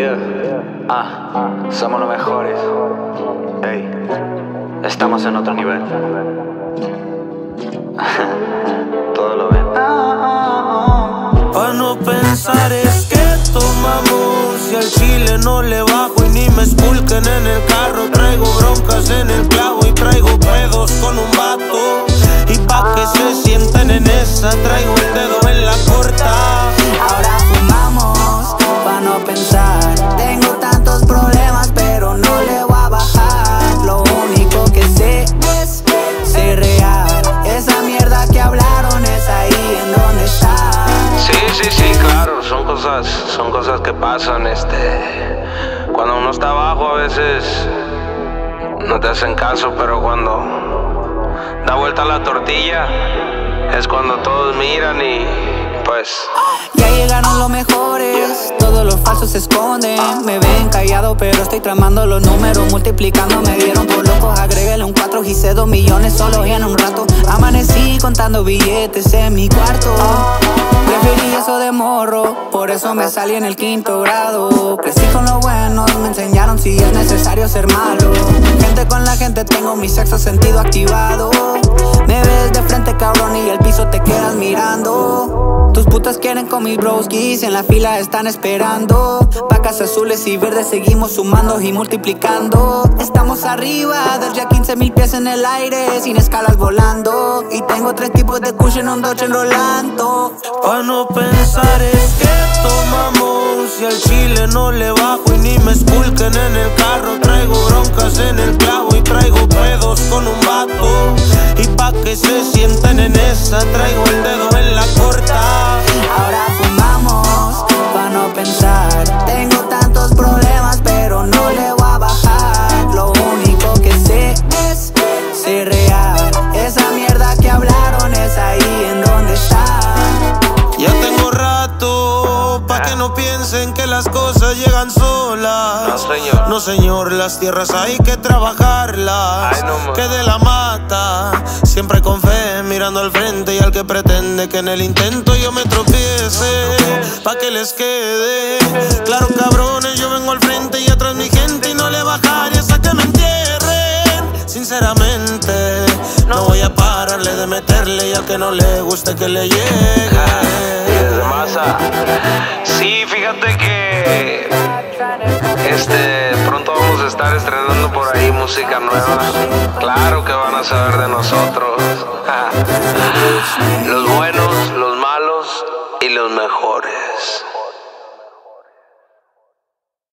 Somos los mejores. Ey, estamos en otro nivel. Todo lo ven. Pa' no pensar es que tomamos y al chile no le bajo y ni me esculquen en el carro. Traigo broncas en el clavo y traigo pedos con un vato. Y pa' que se sientan en esa traigo el dedo en la corta. Ahora fumamos pa' no pensar. Tengo tantos problemas pero no le voy a bajar. Lo único que sé es ser real. Esa mierda que hablaron es ahí en donde está. Sí, claro, son cosas que pasan, cuando uno está abajo a veces no te hacen caso, pero cuando da vuelta la tortilla es cuando todos miran y pues ya llegaron los mejores, todos los falsos se esconden. Me ven callado pero estoy tramando los números, multiplicando. Me dieron por locos, agréguele un 4, hice 2 millones solo en un rato. Amanecí contando billetes en mi cuarto. Preferí eso de morro, por eso me salí en el 5º grado. Crecí con los buenos, me enseñaron si es necesario ser malo. Gente con la gente, tengo mi sexto sentido activado. Me ves de frente cabrón y el piso te quedas mirando. Tus putas quieren con mis broskis, en la fila están esperando. Vacas azules y verdes seguimos sumando y multiplicando. Estamos arriba, del ya 15,000 pies en el aire, sin escalas volando. Y tengo 3 tipos de kush en un Dodge enrolando. Pa' no pensar es que tomamos y al chile no le bajo y ni me esculquen en el carro. Traigo broncas en el clavo y traigo pedos con un vato. Y pa' que se sientan en esa traigo el dedo en la corta. Ahora fumamos pa' no pensar. Tengo tantos problemas pero no le voy a bajar. Lo único que sé es ser real. Esa mierda que hablaron es ahí en donde está. Ya tengo rato pa' que no piensen que las cosas llegan solas. No, señor. No, señor, las tierras hay que trabajarlas. Ay, no, que de la mata, siempre con fe, mirando al frente. Y al que pretende que en el intento yo me tropiece, pa' que les quede claro, cabrones, yo vengo al frente y atrás mi gente. Y no le bajaré hasta que me entierren. Sinceramente, no voy a pararle de meterle. Y al que no le guste que le llegue. Y desde masa. Sí, fíjate que pronto vamos a estar estrenando por ahí música nueva. Claro que van a saber de nosotros. Los buenos, los malos y los mejores.